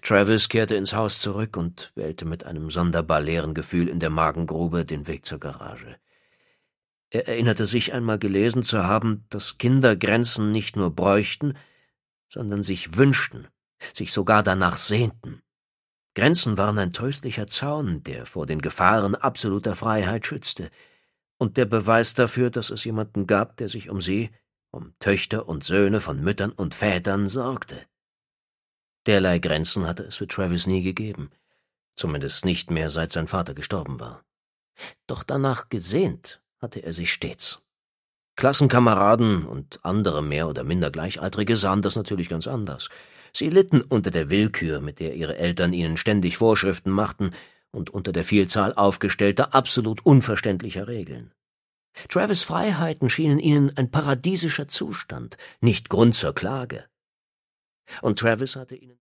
Travis kehrte ins Haus zurück und wählte mit einem sonderbar leeren Gefühl in der Magengrube den Weg zur Garage. Er erinnerte sich, einmal gelesen zu haben, dass Kinder Grenzen nicht nur bräuchten, sondern sich wünschten, sich sogar danach sehnten. Grenzen waren ein tröstlicher Zaun, der vor den Gefahren absoluter Freiheit schützte, und der Beweis dafür, dass es jemanden gab, der sich um sie, um Töchter und Söhne von Müttern und Vätern sorgte. Derlei Grenzen hatte es für Travis nie gegeben, zumindest nicht mehr, seit sein Vater gestorben war. Doch danach gesehnt hatte er sich stets. Klassenkameraden und andere mehr oder minder Gleichaltrige sahen das natürlich ganz anders. Sie litten unter der Willkür, mit der ihre Eltern ihnen ständig Vorschriften machten, und unter der Vielzahl aufgestellter, absolut unverständlicher Regeln. Travis' Freiheiten schienen ihnen ein paradiesischer Zustand, nicht Grund zur Klage. Und Travis hatte ihnen